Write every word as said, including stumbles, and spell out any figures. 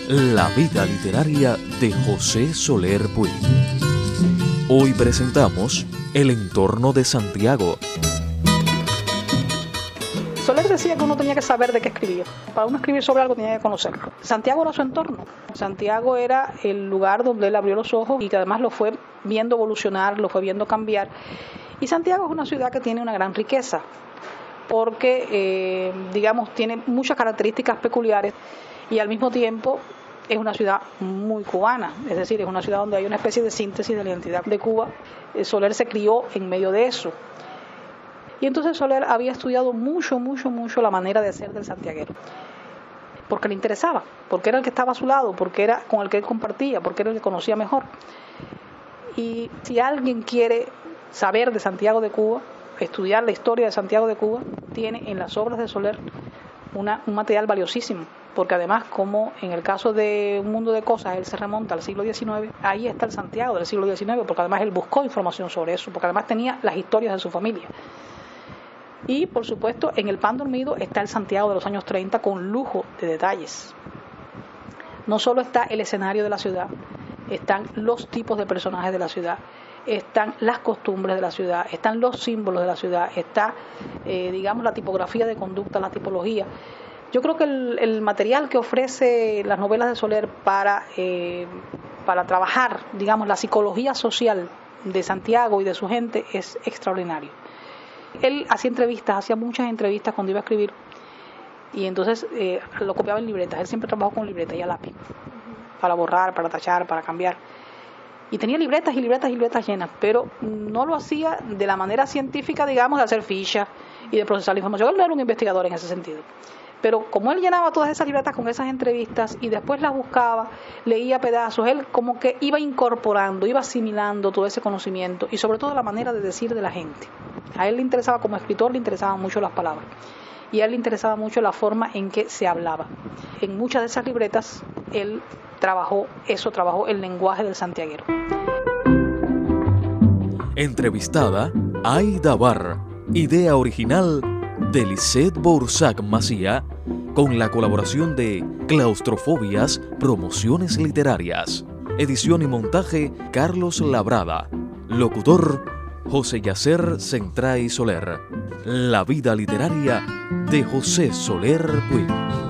La vida literaria de José Soler Puig. Hoy presentamos El entorno de Santiago. Soler decía que uno tenía que saber de qué escribir. Para uno escribir sobre algo tenía que conocerlo. Santiago era su entorno. Santiago era el lugar donde él abrió los ojos y que además lo fue viendo evolucionar, lo fue viendo cambiar. Y Santiago es una ciudad que tiene una gran riqueza porque, eh, digamos, tiene muchas características peculiares y al mismo tiempo es una ciudad muy cubana, es decir, es una ciudad donde hay una especie de síntesis de la identidad de Cuba. Soler se crió en medio de eso. Y entonces Soler había estudiado mucho, mucho, mucho la manera de ser del santiaguero, porque le interesaba, porque era el que estaba a su lado, porque era con el que él compartía, porque era el que conocía mejor. Y si alguien quiere saber de Santiago de Cuba, estudiar la historia de Santiago de Cuba, tiene en las obras de Soler una, un material valiosísimo, porque además, como en el caso de Un mundo de cosas, él se remonta al siglo diecinueve, ahí está el Santiago del siglo diecinueve, porque además él buscó información sobre eso, porque además tenía las historias de su familia. Y, por supuesto, en El pan dormido está el Santiago de los años treinta con lujo de detalles. No solo está el escenario de la ciudad, están los tipos de personajes de la ciudad, están las costumbres de la ciudad, están los símbolos de la ciudad, está, eh, digamos, la tipografía de conducta, la tipología. Yo creo que el, el material que ofrece las novelas de Soler para, eh, para trabajar, digamos, la psicología social de Santiago y de su gente es extraordinario. Él hacía entrevistas, hacía muchas entrevistas cuando iba a escribir y entonces eh, lo copiaba en libretas. Él siempre trabajó con libretas y a lápiz para borrar, para tachar, para cambiar. Y tenía libretas y libretas y libretas llenas, pero no lo hacía de la manera científica, digamos, de hacer fichas y de procesar la información. Él no era un investigador en ese sentido. Pero como él llenaba todas esas libretas con esas entrevistas y después las buscaba, leía pedazos, él como que iba incorporando, iba asimilando todo ese conocimiento y sobre todo la manera de decir de la gente. A él le interesaba, como escritor, le interesaban mucho las palabras y a él le interesaba mucho la forma en que se hablaba. En muchas de esas libretas él trabajó eso, trabajó el lenguaje del santiaguero. Entrevistada Aida Barr, idea original de Lisette Boursac Macía, con la colaboración de Claustrofobias Promociones Literarias. Edición y montaje Carlos Labrada. Locutor José Yacer Centray Soler. La vida literaria de José Soler Puig.